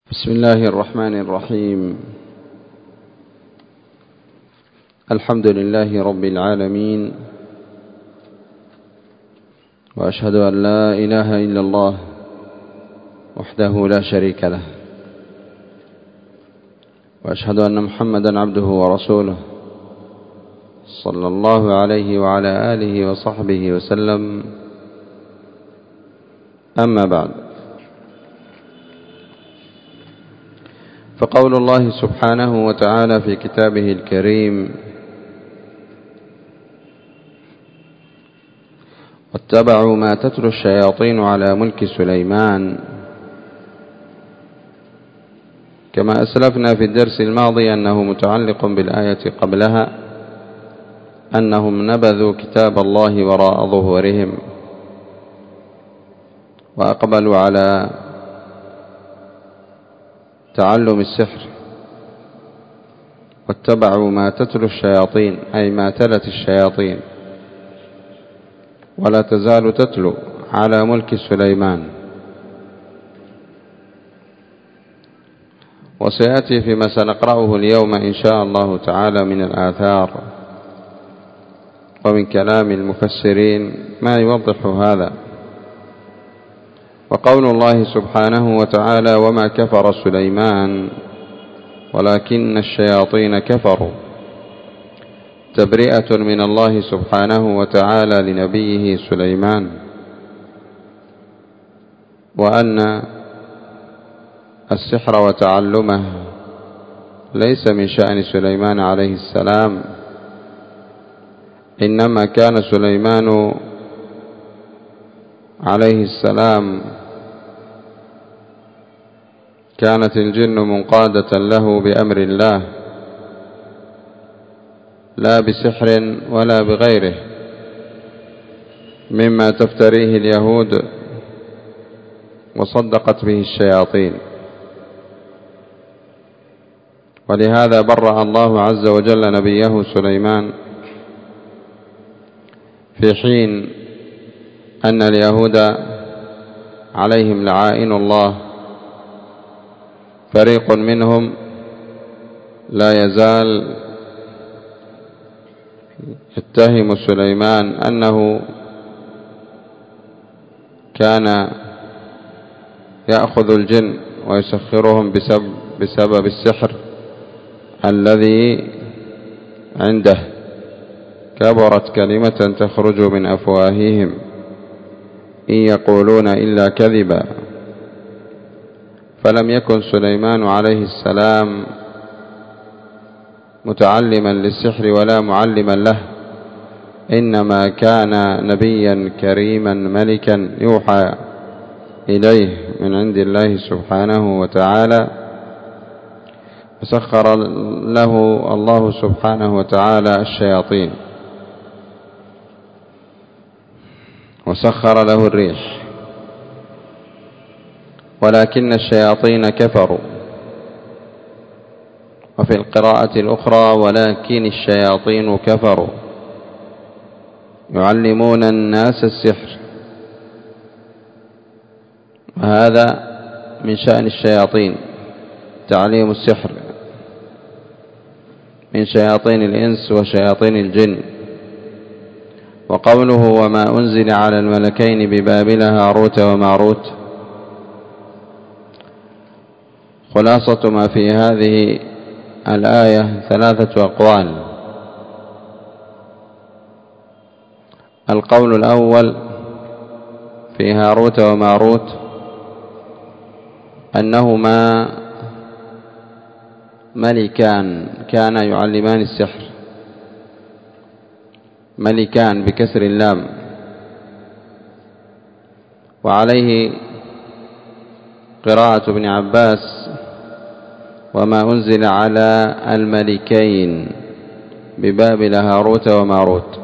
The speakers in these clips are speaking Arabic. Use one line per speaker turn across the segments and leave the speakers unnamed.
بسم الله الرحمن الرحيم. الحمد لله رب العالمين، وأشهد أن لا إله إلا الله وحده لا شريك له، وأشهد أن محمدا عبده ورسوله صلى الله عليه وعلى آله وصحبه وسلم. أما بعد، فقول الله سبحانه وتعالى في كتابه الكريم: واتبعوا ما تتلو الشياطين على ملك سليمان. كما أسلفنا في الدرس الماضي أنه متعلق بالآية قبلها، أنهم نبذوا كتاب الله وراء ظهورهم وأقبلوا على تعلم السحر، واتبعوا ما تتلو الشياطين، أي ما تلت الشياطين، ولا تزال تتلو على ملك سليمان. وسيأتي فيما سنقرأه اليوم إن شاء الله تعالى من الآثار ومن كلام المفسرين ما يوضح هذا. وقول الله سبحانه وتعالى: وما كفر سليمان ولكن الشياطين كفروا، تبرئة من الله سبحانه وتعالى لنبيه سليمان، وأن السحر وتعلمه ليس من شأن سليمان عليه السلام، إنما كان سليمان عليه السلام كانت الجن منقادة له بأمر الله، لا بسحر ولا بغيره مما تفتريه اليهود وصدقت به الشياطين. ولهذا برأ الله عز وجل نبيه سليمان في حين أن اليهود عليهم لعائن الله فريق منهم لا يزال يتهم سليمان أنه كان يأخذ الجن ويسخرهم بسبب السحر الذي عنده. كبرت كلمة تخرج من أفواههم إن يقولون إلا كذبا. فلم يكن سليمان عليه السلام متعلما للسحر ولا معلما له، إنما كان نبيا كريما ملكا يوحى إليه من عند الله سبحانه وتعالى، فسخر له الله سبحانه وتعالى الشياطين وسخر له الريح. ولكن الشياطين كفروا، وفي القراءة الأخرى: ولكن الشياطين كفروا، يعلمون الناس السحر. وهذا من شأن الشياطين، تعليم السحر من شياطين الإنس وشياطين الجن. وقوله: وما أنزل على الملكين ببابل هاروت وماروت، خلاصة ما في هذه الآية ثلاثة أقوال. القول الأول في هاروت وماروت أنهما ملكان كانا يعلمان السحر، ملكان بكسر اللام، وعليه قراءة ابن عباس: وما أنزل على الملكين ببابل هاروت وماروت.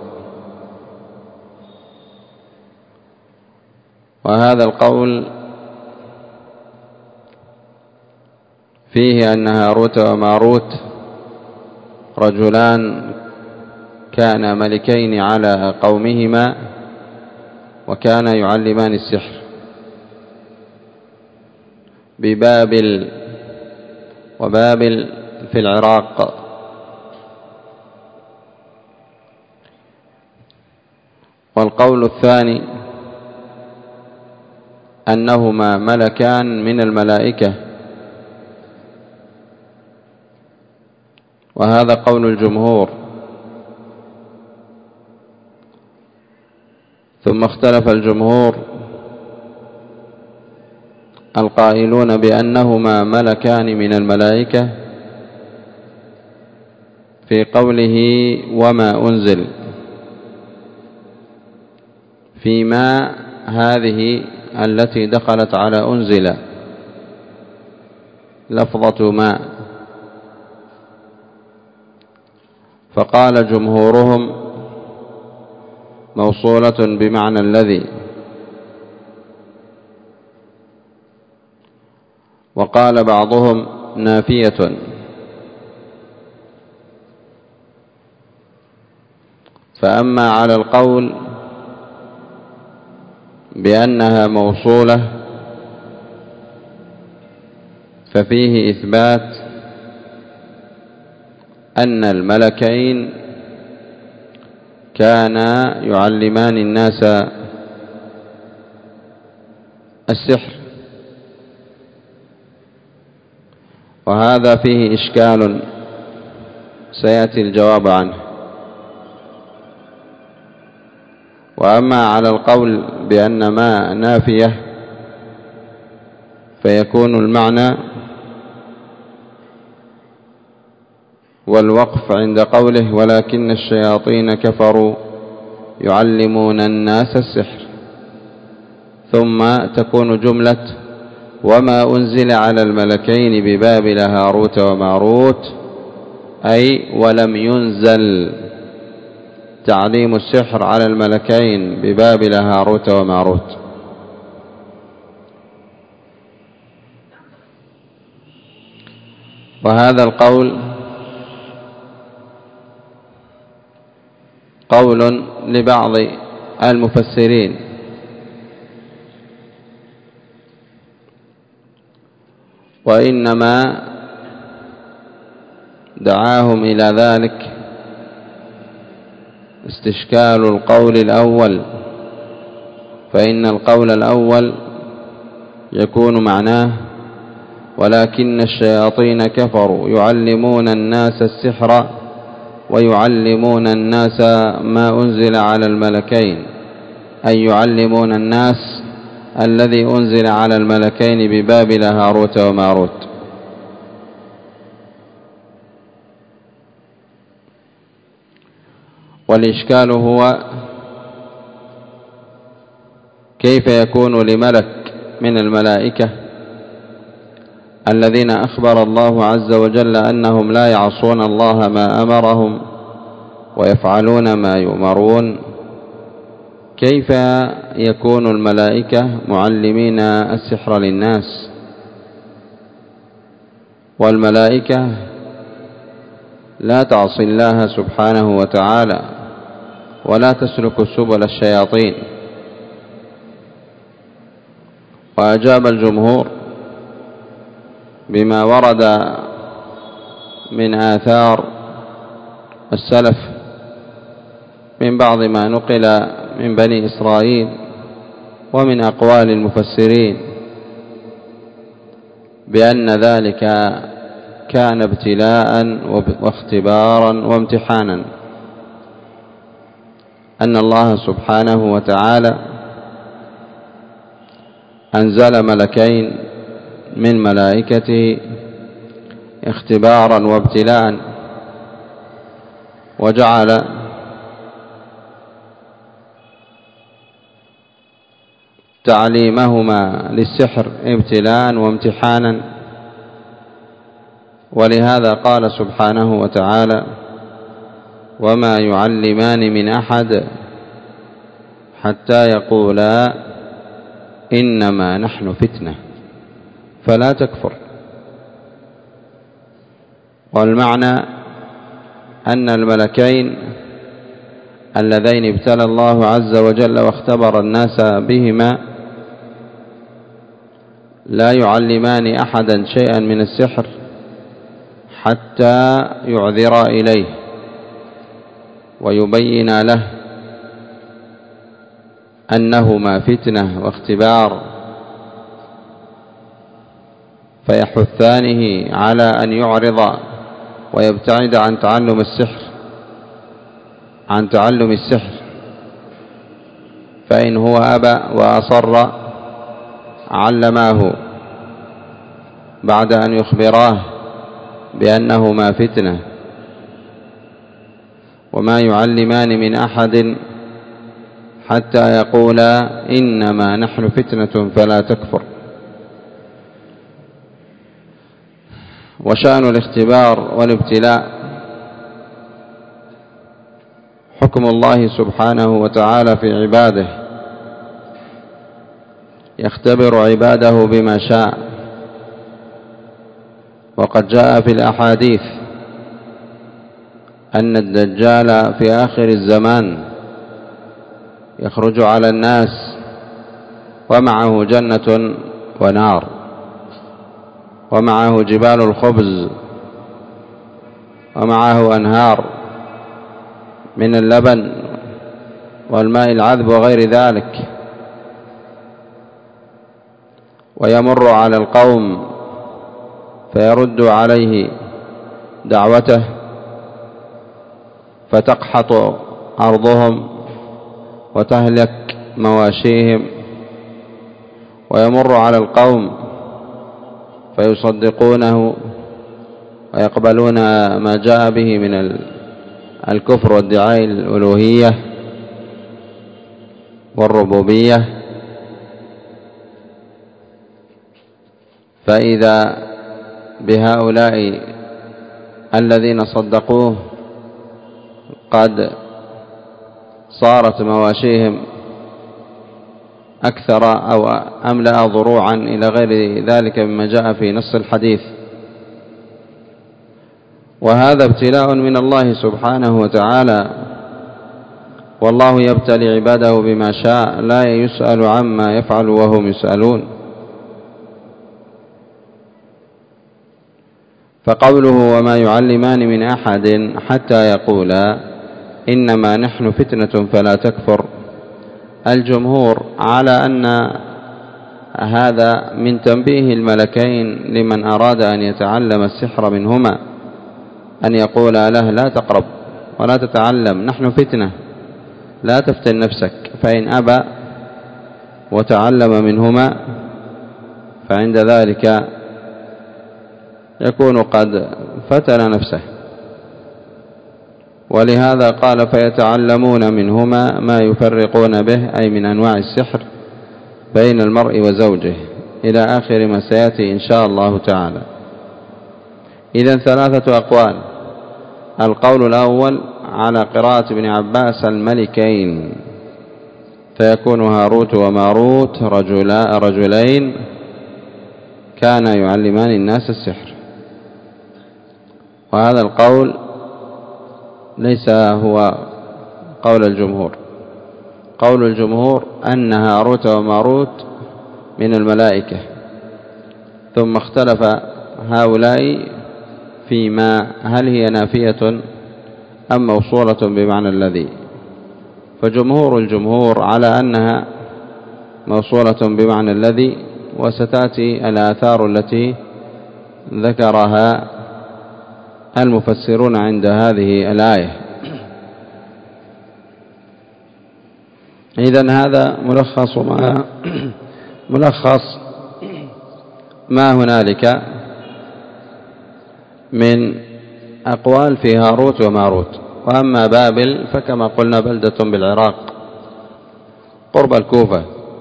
وهذا القول فيه أن هاروت وماروت رجلان كانا ملكين على قومهما، وكانا يعلمان السحر. ببابل وبابل في العراق. والقول الثاني أنهما ملكان من الملائكة، وهذا قول الجمهور. ثم اختلف الجمهور القائلون بأنهما ملكان من الملائكة في قوله وما أنزل، فيما هذه التي دخلت على أنزل لفظة ما، فقال جمهورهم موصولة بمعنى الذي، وقال بعضهم نافية. فأما على القول بأنها موصولة ففيه إثبات أن الملكين كانا يعلمان الناس السحر، وهذا فيه إشكال سيأتي الجواب عنه. وأما على القول بأن ما نافية فيكون المعنى والوقف عند قوله ولكن الشياطين كفروا يعلمون الناس السحر، ثم تكون جملة وما أنزل على الملكين ببابل هاروت وماروت، أي ولم ينزل تعليم السحر على الملكين ببابل هاروت وماروت. وهذا القول قول لبعض المفسرين، وإنما دعاهم إلى ذلك استشكال القول الأول، فإن القول الأول يكون معناه ولكن الشياطين كفروا يعلمون الناس السحر ويعلمون الناس ما أنزل على الملكين، أي يعلمون الناس الذي أنزل على الملكين ببابل هاروت وماروت. والإشكال هو كيف يكون لملك من الملائكة الذين أخبر الله عز وجل أنهم لا يعصون الله ما أمرهم ويفعلون ما يؤمرون، كيف يكون الملائكة معلمين السحر للناس؟ والملائكة لا تعصي الله سبحانه وتعالى ولا تسلك سبل الشياطين. وأجاب الجمهور بما ورد من آثار السلف من بعض ما نقل من بني إسرائيل ومن أقوال المفسرين بأن ذلك كان ابتلاء واختبارا وامتحانا، أن الله سبحانه وتعالى أنزل ملكين من ملائكته اختبارا وابتلاء، وجعل تعليمهما للسحر ابتلاء وامتحانا. ولهذا قال سبحانه وتعالى وما يعلمان من أحد حتى يقولا إنما نحن فتنة فلا تكفر. والمعنى أن الملكين اللذين ابتلى الله عز وجل واختبر الناس بهما لا يعلمان أحدا شيئا من السحر حتى يعذر إليه ويبين له أنهما فتنة واختبار، فيحثانه على أن يعرض ويبتعد عن تعلم السحر، فإن هو أبى وأصر علماه بعد أن يخبراه بأنهما فتنة. وما يعلمان من أحد حتى يقولا إنما نحن فتنة فلا تكفر. وشأن الاختبار والابتلاء حكم الله سبحانه وتعالى في عباده، يختبر عباده بما شاء. وقد جاء في الأحاديث أن الدجال في آخر الزمان يخرج على الناس ومعه جنة ونار، ومعه جبال الخبز، ومعه أنهار من اللبن والماء العذب وغير ذلك، ويمر على القوم فيرد عليه دعوته فتقحط أرضهم وتهلك مواشيهم، ويمر على القوم فيصدقونه ويقبلون ما جاء به من الكفر وادعاء الألوهية والربوبية. فإذا بهؤلاء الذين صدقوه قد صارت مواشيهم أكثر أو أملأ ضروعا إلى غير ذلك مما جاء في نص الحديث. وهذا ابتلاء من الله سبحانه وتعالى، والله يبتلي عباده بما شاء، لا يسأل عما يفعل وهم يسألون. فقوله وما يعلمان من أحد حتى يقولا إنما نحن فتنة فلا تكفر، الجمهور على أن هذا من تنبيه الملكين لمن أراد أن يتعلم السحر منهما، أن يقول له لا تقرب ولا تتعلم، نحن فتنة، لا تفتن نفسك. فإن أبى وتعلم منهما فعند ذلك يكون قد فتن نفسه. ولهذا قال فيتعلمون منهما ما يفرقون به، أي من أنواع السحر بين المرء وزوجه، إلى آخر ما سيأتي إن شاء الله تعالى. إذن ثلاثة أقوال. القول الأول على قراءة ابن عباس الملكين، فيكون هاروت وماروت رجلين كانا يعلمان الناس السحر، وهذا القول ليس هو قول الجمهور. قول الجمهور أن هاروت وماروت من الملائكة، ثم اختلف هؤلاء فيما هل هي نافية أم موصولة بمعنى الذي، فجمهور الجمهور على أنها موصولة بمعنى الذي، وستأتي الآثار التي ذكرها المفسرون عند هذه الآية. إذن هذا ملخص ما هنالك من أقوال في هاروت وماروت. وأما بابل فكما قلنا بلدة بالعراق قرب الكوفة.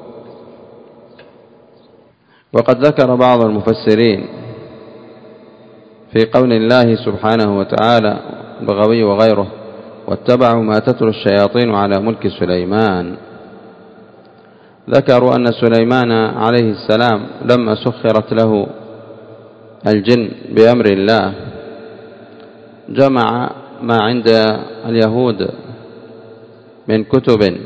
وقد ذكر بعض المفسرين في قول الله سبحانه وتعالى البغوي وغيره واتبعوا ما تتلو الشياطين على ملك سليمان، ذكروا أن سليمان عليه السلام لما سخرت له الجن بأمر الله جمع ما عند اليهود من كتب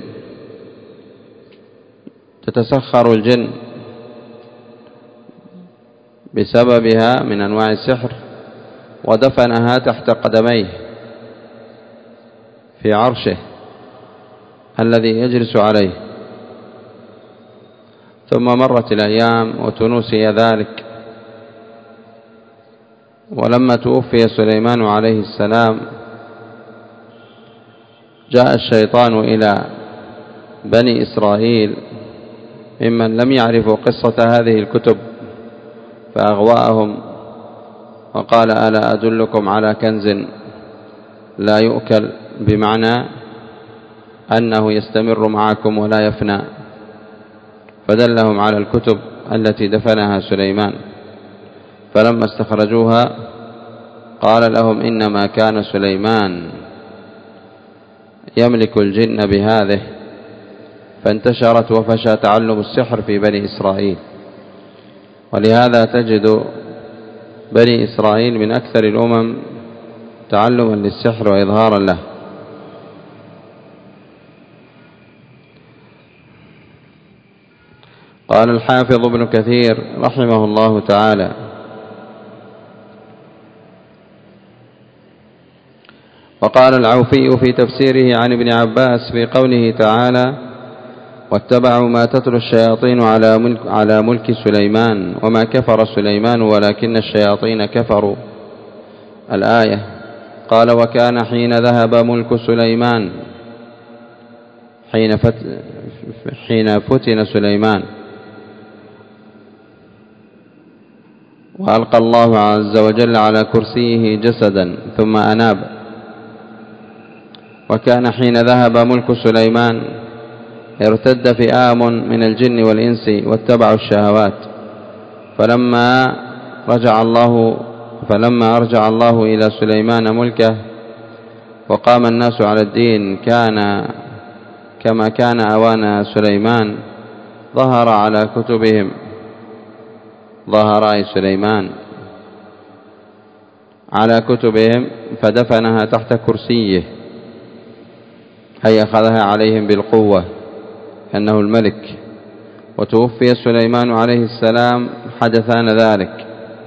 تتسخر الجن بسببها من أنواع السحر، ودفنها تحت قدميه في عرشه الذي يجلس عليه. ثم مرت الأيام وتنوسي ذلك، ولما توفي سليمان عليه السلام جاء الشيطان إلى بني إسرائيل ممن لم يعرفوا قصة هذه الكتب فأغواءهم وقال: ألا أدلكم على كنز لا يؤكل، بمعنى أنه يستمر معكم ولا يفنى، فدلهم على الكتب التي دفنها سليمان. فلما استخرجوها قال لهم: إنما كان سليمان يملك الجن بهذه، فانتشرت وفشى تعلم السحر في بني إسرائيل. ولهذا تجد بني إسرائيل من أكثر الأمم تعلما للسحر وإظهارا له. قال الحافظ ابن كثير رحمه الله تعالى: وقال العوفي في تفسيره عن ابن عباس في قوله تعالى: واتبعوا ما تتلو الشياطين على ملك سليمان وما كفر سليمان ولكن الشياطين كفروا، الآية. قال: وكان حين ذهب ملك سليمان حين فتن سليمان وألقى الله عز وجل على كرسيه جسدا ثم أناب. وكان حين ذهب ملك سليمان ارتد فئام من الجن والإنس واتبعوا الشهوات، فلما أرجع الله إلى سليمان ملكه وقام الناس على الدين كما كان أوان سليمان، ظهر أي سليمان على كتبهم فدفنها تحت كرسيه، أي أخذها عليهم بالقوة أنه الملك. وتوفي سليمان عليه السلام حدثان ذلك،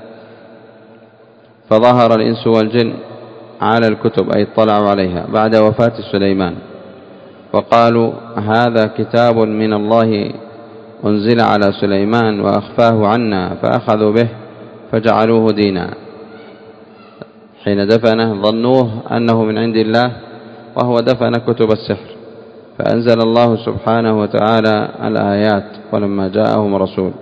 فظهر الإنس والجن على الكتب أي اطلعوا عليها بعد وفاة سليمان، وقالوا: هذا كتاب من الله أنزل على سليمان وأخفاه عنا، فأخذوا به فجعلوه دينا. حين دفنه ظنوه أنه من عند الله وهو دفن كتب السحر، فأنزل الله سبحانه وتعالى الآيات: ولما جاءهم رسول.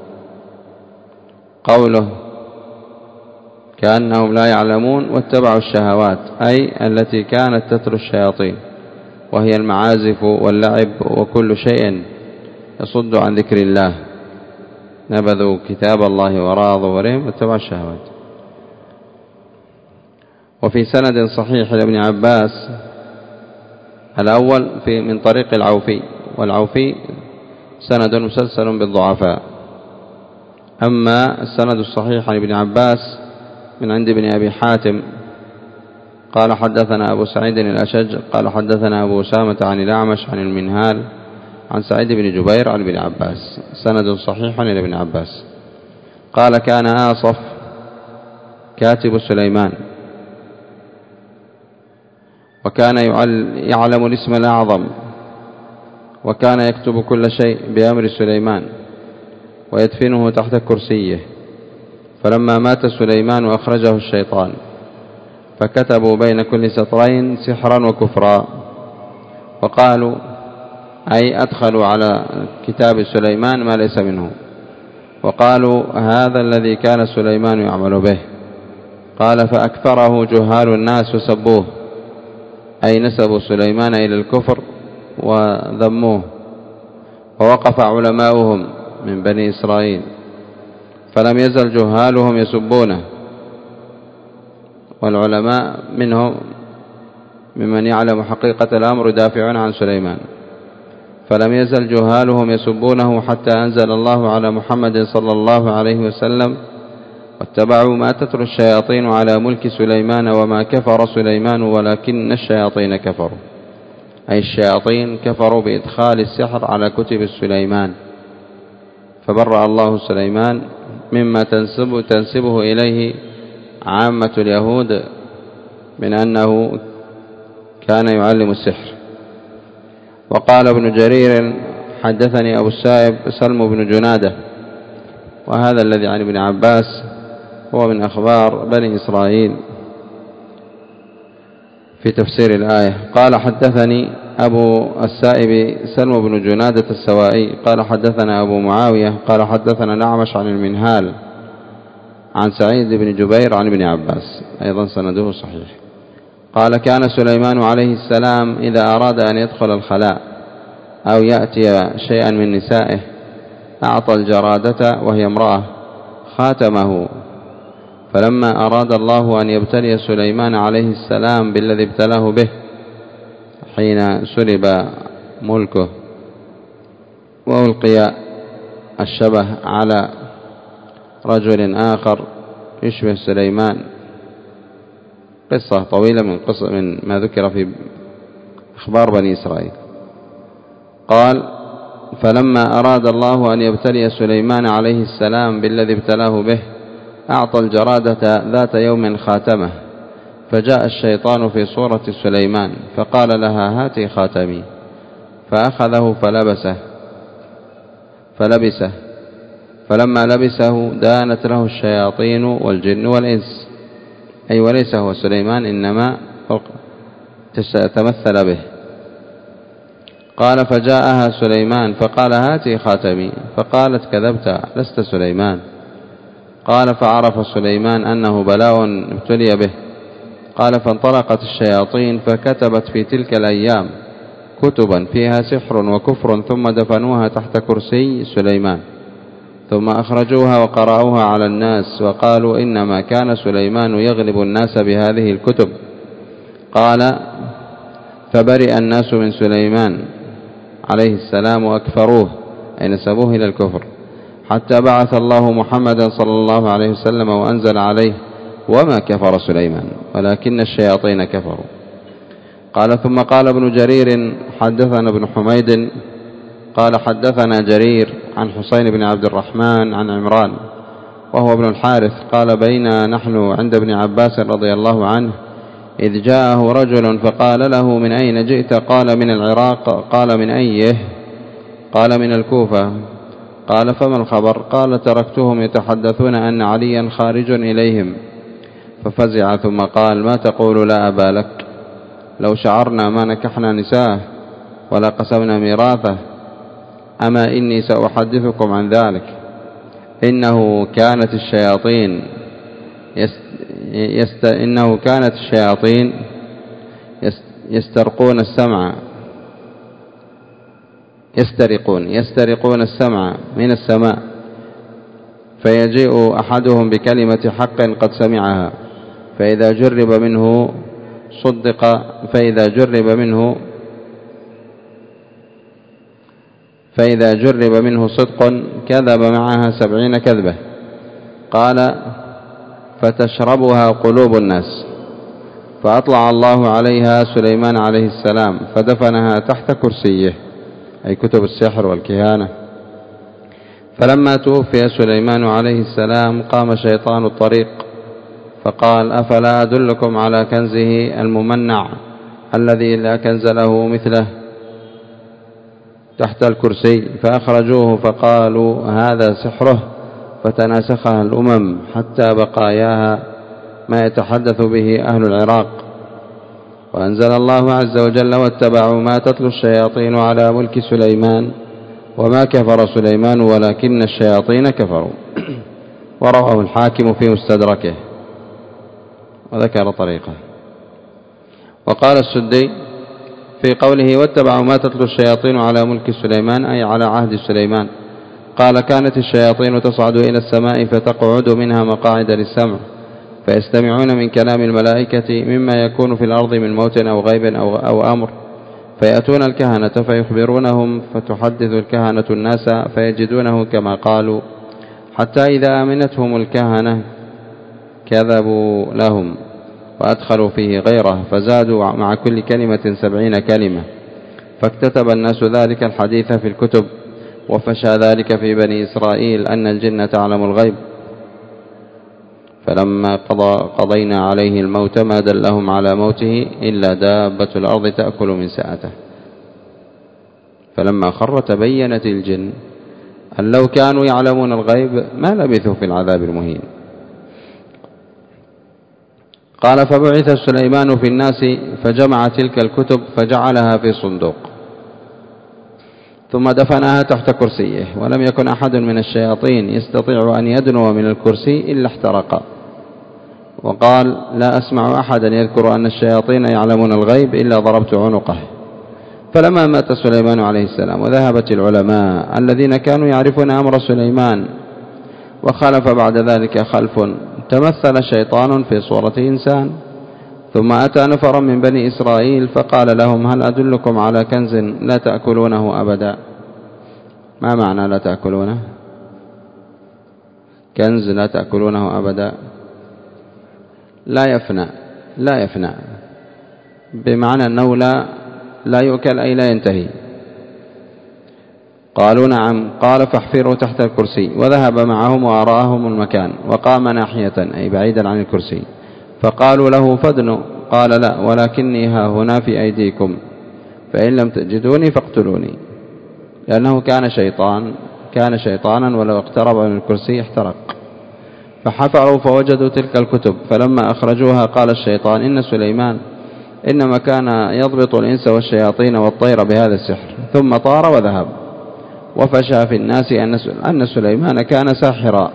قوله: كأنهم لا يعلمون واتبعوا الشهوات، أي التي كانت تتلو الشياطين، وهي المعازف واللعب وكل شيء يصد عن ذكر الله. نبذوا كتاب الله وراء ظهورهم واتبعوا الشهوات. وفي سند صحيح لابن عباس الأول من طريق العوفي، والعوفي سند مسلسل بالضعفاء. أما السند الصحيح عن ابن عباس من عند ابن أبي حاتم قال: حدثنا أبو سعيد الأشج قال: حدثنا أبو أسامة عن الأعمش عن المنهال عن سعيد بن جبير عن ابن عباس، سند صحيح عن ابن عباس قال: كان آصف كاتب سليمان، وكان يعلم الاسم الأعظم، وكان يكتب كل شيء بأمر سليمان ويدفنه تحت كرسيه. فلما مات سليمان أخرجه الشيطان، فكتبوا بين كل سطرين سحرا وكفرا، وقالوا أي أدخلوا على كتاب سليمان ما ليس منه، وقالوا هذا الذي كان سليمان يعمل به. قال: فأكثره جهال الناس وسبوه، أي نسبوا سليمان إلى الكفر وذموه. ووقف علماؤهم من بني إسرائيل فلم يزل جهالهم يسبونه، والعلماء منهم ممن يعلم حقيقة الأمر يدافعون عن سليمان، فلم يزل جهالهم يسبونه حتى أنزل الله على محمد صلى الله عليه وسلم: واتبعوا ما تتلو الشياطين على ملك سليمان وما كفر سليمان ولكن الشياطين كفروا، أي الشياطين كفروا بإدخال السحر على كتب سليمان، فبرأ الله سليمان مما تنسبه إليه عامة اليهود من أنه كان يعلم السحر. وقال ابن جرير حدثني أبو السائب سلم بن جنادة، وهذا الذي عن ابن عباس هو من أخبار بني إسرائيل في تفسير الآية. قال حدثني أبو السائب سلم بن جنادة السوائي قال حدثنا أبو معاوية قال حدثنا الأعمش عن المنهال عن سعيد بن جبير عن ابن عباس، أيضا سنده صحيح. قال كان سليمان عليه السلام إذا أراد أن يدخل الخلاء أو يأتي شيئا من نسائه أعطى الجرادة وهي امرأة خاتمه، فلما أراد الله أن يبتلي سليمان عليه السلام بالذي ابتلاه به حين سلب ملكه وألقي الشبه على رجل آخر يشبه سليمان، قصة طويلة من ما ذكر في أخبار بني إسرائيل. قال فلما أراد الله أن يبتلي سليمان عليه السلام بالذي ابتلاه به أعطى الجرادة ذات يوم خاتمه، فجاء الشيطان في صورة سليمان فقال لها هاتي خاتمي، فأخذه فلبسه، فلما لبسه دانت له الشياطين والجن والإنس، أي وليس هو سليمان إنما تمثل به. قال فجاءها سليمان فقال هاتي خاتمي، فقالت كذبت لست سليمان. قال فعرف سليمان أنه بلاء ابتلي به. قال فانطلقت الشياطين فكتبت في تلك الأيام كتبا فيها سحر وكفر، ثم دفنوها تحت كرسي سليمان، ثم أخرجوها وقرأوها على الناس وقالوا إنما كان سليمان يغلب الناس بهذه الكتب. قال فبرئ الناس من سليمان عليه السلام وأكفروه، أي نسبوه إلى الكفر، حتى بعث الله محمدا صلى الله عليه وسلم وأنزل عليه وما كفر سليمان ولكن الشياطين كفروا. قال ثم قال ابن جرير حدثنا ابن حميد قال حدثنا جرير عن حسين بن عبد الرحمن عن عمران وهو ابن الحارث قال بينا نحن عند ابن عباس رضي الله عنه إذ جاءه رجل فقال له من أين جئت؟ قال من العراق. قال من أيه؟ قال من الكوفة. قال فما الخبر؟ قال تركتهم يتحدثون أن عليا خارج إليهم، ففزع ثم قال ما تقول لا أبا لك؟ لو شعرنا ما نكحنا نساءه ولا قسمنا ميراثه. أما إني سأحدثكم عن ذلك. إنه كانت الشياطين يسترقون السمع من السماء، فيجيء أحدهم بكلمة حق قد سمعها، فإذا جرب منه صدق كذب معها 70 كذبة. قال فتشربها قلوب الناس، فأطلع الله عليها سليمان عليه السلام فدفنها تحت كرسيه، أي كتب السحر والكهانة. فلما توفي سليمان عليه السلام قام شيطان الطريق فقال أفلا أدلكم على كنزه الممنع الذي لا كنز له مثله تحت الكرسي؟ فأخرجوه فقالوا هذا سحره، فتناسخها الأمم حتى بقاياها ما يتحدث به أهل العراق. وأنزل الله عز وجل واتبعوا ما تتلو الشياطين على ملك سليمان وما كفر سليمان ولكن الشياطين كفروا. ورواه الحاكم في مستدركه وذكر طريقه. وقال السدي في قوله واتبعوا ما تتلو الشياطين على ملك سليمان أي على عهد سليمان، قال كانت الشياطين تصعد إلى السماء فتقعد منها مقاعد للسمع، فيستمعون من كلام الملائكة مما يكون في الأرض من موت أو غيب أو أمر، فيأتون الكهنة فيخبرونهم، فتحدث الكهنة الناس فيجدونه كما قالوا، حتى إذا آمنتهم الكهنة كذبوا لهم وأدخلوا فيه غيره، فزادوا مع كل كلمة 70 كلمة، فاكتتب الناس ذلك الحديث في الكتب، وفشى ذلك في بني إسرائيل أن الجن تعلم الغيب، فلما قضينا عليه الموت ما دلهم على موته إلا دابة الأرض تأكل من سأته. فلما خر تبينت الجن أن لو كانوا يعلمون الغيب ما لبثوا في العذاب المهين. قال فبعث سليمان في الناس فجمع تلك الكتب فجعلها في صندوق ثم دفنها تحت كرسيه، ولم يكن أحد من الشياطين يستطيع أن يدنو من الكرسي إلا احترق. وقال لا أسمع أحدا يذكر أن الشياطين يعلمون الغيب إلا ضربت عنقه. فلما مات سليمان عليه السلام وذهبت العلماء الذين كانوا يعرفون أمر سليمان وخلف بعد ذلك خلف، تمثل شيطان في صورة إنسان ثم أتى نفرا من بني إسرائيل فقال لهم هل أدلكم على كنز لا تأكلونه أبدا؟ ما معنى لا تأكلونه؟ كنز لا تأكلونه أبدا لا يفنى بمعنى أنه لا يؤكل أي لا ينتهي. قالوا نعم. قال فاحفروا تحت الكرسي، وذهب معهم وأراهم المكان وقام ناحية أي بعيدا عن الكرسي. فقالوا له فادنوا، قال لا ولكني ها هنا في أيديكم، فإن لم تجدوني فاقتلوني، لأنه كان شيطانا ولو اقترب من الكرسي احترق. فحفروا فوجدوا تلك الكتب، فلما أخرجوها قال الشيطان إن سليمان إنما كان يضبط الإنس والشياطين والطير بهذا السحر، ثم طار وذهب. وفشى في الناس أن سليمان كان ساحرا.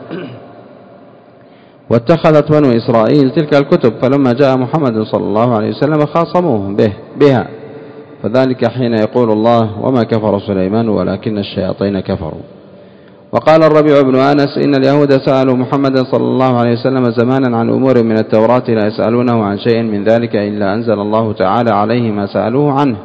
واتخذت بنو إسرائيل تلك الكتب، فلما جاء محمد صلى الله عليه وسلم خاصموه بها، فذلك حين يقول الله وما كفر سليمان ولكن الشياطين كفروا. وقال الربيع بن أنس إن اليهود سألوا محمد صلى الله عليه وسلم زمانا عن أمور من التوراة لا يسألونه عن شيء من ذلك إلا أنزل الله تعالى عليه ما سألوه عنه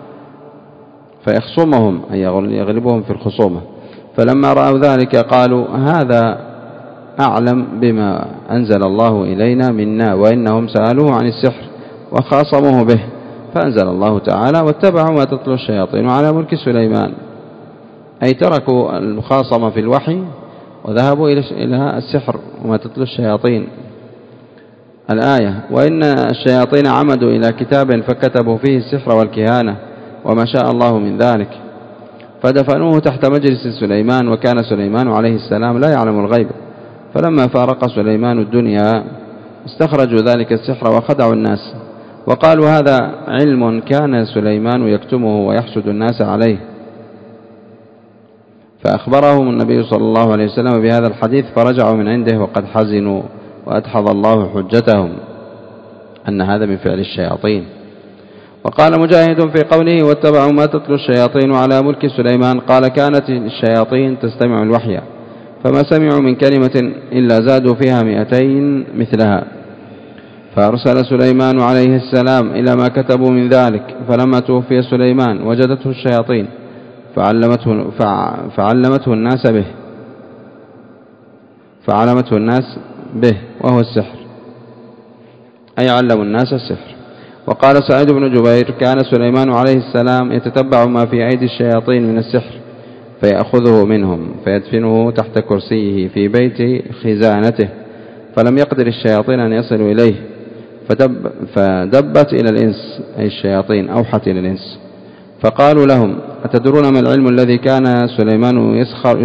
فيخصمهم أي يغلبهم في الخصومة. فلما رأوا ذلك قالوا هذا أعلم بما أنزل الله إلينا منا، وإنهم سألوه عن السحر وخاصموه به، فأنزل الله تعالى واتبعوا ما تتلو الشياطين على ملك سليمان، أي تركوا المخاصمة في الوحي وذهبوا إلى السحر وما تتلو الشياطين. الآية وإن الشياطين عمدوا إلى كتاب فكتبوا فيه السحر والكهانة وما شاء الله من ذلك، فدفنوه تحت مجلس سليمان، وكان سليمان عليه السلام لا يعلم الغيب. فلما فارق سليمان الدنيا استخرجوا ذلك السحر وخدعوا الناس، وقالوا هذا علم كان سليمان يكتمه ويحسد الناس عليه. فأخبرهم النبي صلى الله عليه وسلم بهذا الحديث فرجعوا من عنده وقد حزنوا، وأدحض الله حجتهم أن هذا من فعل الشياطين. وقال مجاهد في قوله واتبعوا ما تتلو الشياطين على ملك سليمان قال كانت الشياطين تستمع الوحي، فما سمعوا من كلمة إلا زادوا فيها 200 مثلها. فأرسل سليمان عليه السلام إلى ما كتبوا من ذلك، فلما توفي سليمان وجدته الشياطين فعلمته الناس به وهو السحر، أي علموا الناس السحر. وقال سعيد بن جبير كان سليمان عليه السلام يتتبع ما في أيدي الشياطين من السحر فيأخذه منهم فيدفنه تحت كرسيه في بيت خزانته، فلم يقدر الشياطين أن يصلوا إليه، فدبت إلى الإنس أي الشياطين أوحت إلى الإنس، فقالوا لهم أتدرون ما العلم الذي كان سليمان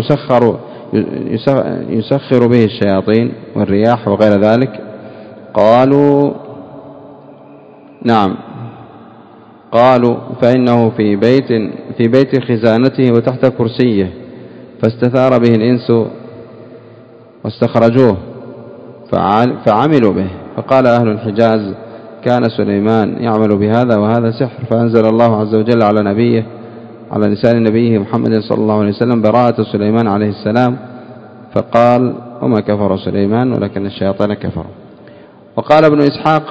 يسخر به الشياطين والرياح وغير ذلك؟ قالوا نعم. قالوا فإنه في بيت خزانته وتحت كرسيه، فاستثار به الإنس واستخرجوه فعملوا به. فقال أهل الحجاز كان سليمان يعمل بهذا وهذا سحر، فأنزل الله عز وجل على لسان نبيه محمد صلى الله عليه وسلم براءة سليمان عليه السلام، فقال وما كفر سليمان ولكن الشياطين كفروا. وقال ابن إسحاق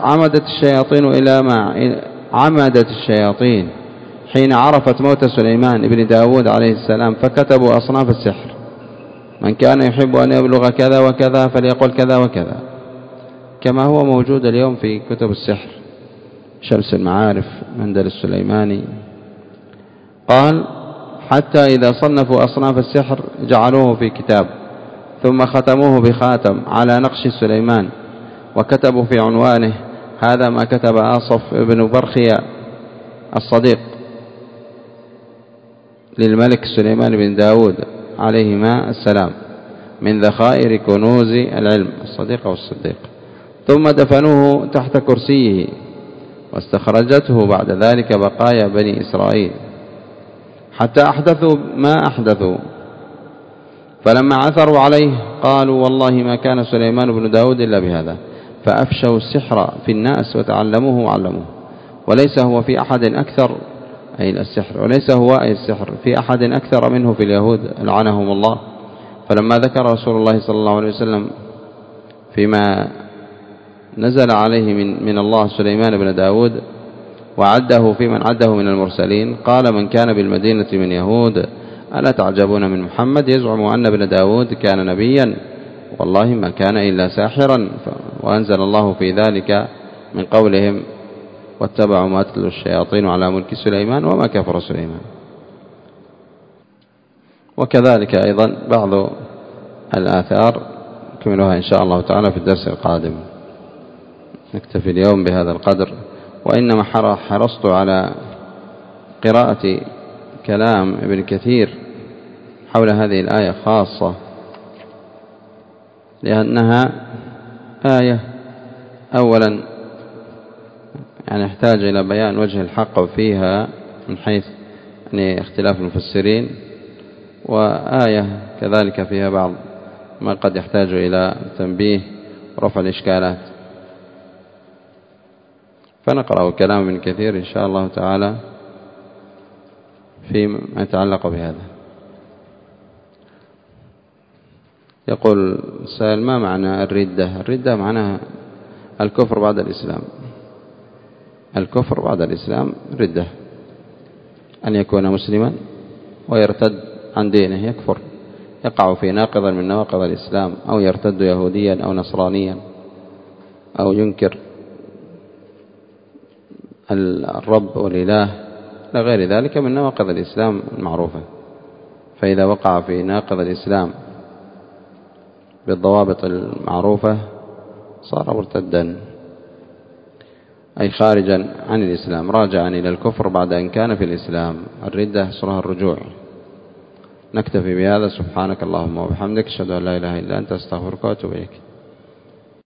عمدت الشياطين حين عرفت موت سليمان ابن داود عليه السلام، فكتبوا أصناف السحر، من كان يحب أن يبلغ كذا وكذا فليقل كذا وكذا، كما هو موجود اليوم في كتب السحر، شمس المعارف، مندل السليماني. قال حتى إذا صنفوا أصناف السحر جعلوه في كتاب، ثم ختموه بخاتم على نقش سليمان، وكتبوا في عنوانه: هذا ما كتب آصف بن برخيا الصديق للملك سليمان بن داود عليهما السلام من ذخائر كنوز العلم، الصديق والصديق. ثم دفنوه تحت كرسيه، واستخرجته بعد ذلك بقايا بني إسرائيل حتى أحدثوا ما أحدثوا. فلما عثروا عليه قالوا: والله ما كان سليمان بن داود إلا بهذا. فأفشوا السحر في الناس وتعلموه وعلموه، وليس هو في أحد أكثر، أي السحر، وليس هو أي السحر في أحد أكثر منه في اليهود لعنهم الله. فلما ذكر رسول الله صلى الله عليه وسلم فيما نزل عليه من الله سليمان بن داود وعده في من عده من المرسلين، قال: من كان بالمدينة من يهود ألا تعجبون من محمد يزعم أن ابن داود كان نبيا، والله ما كان إلا ساحرا. وأنزل الله في ذلك من قولهم: واتبعوا ما تتلو الشياطين على ملك سليمان وما كفر سليمان. وكذلك أيضا بعض الآثار نكملها إن شاء الله تعالى في الدرس القادم. نكتفي اليوم بهذا القدر، وإنما حرصت على قراءة كلام ابن كثير حول هذه الآية خاصة، لأنها آية أولا يعني يحتاج إلى بيان وجه الحق فيها من حيث اختلاف المفسرين، وآية كذلك فيها بعض ما قد يحتاج إلى تنبيه ورفع الإشكالات. فنقرأ كلام ابن كثير إن شاء الله تعالى فيما يتعلق بهذا. يقول سائل: ما معنى الردة؟ الردة معناها الكفر بعد الإسلام. الكفر بعد الإسلام ردة، أن يكون مسلما ويرتد عن دينه، يكفر، يقع في ناقض من نواقض الإسلام، أو يرتد يهوديا أو نصرانيا، أو ينكر الرب والإله لا غير ذلك من نواقض الإسلام المعروفة. فإذا وقع في ناقض الإسلام بالضوابط المعروفة صار مرتدا، أي خارجا عن الإسلام، راجعا إلى الكفر بعد أن كان في الإسلام. الردة أصلها الرجوع. نكتفي بهذا. سبحانك اللهم وبحمدك، أشهد أن لا إله إلا أنت، أستغفرك وأتوب إليك.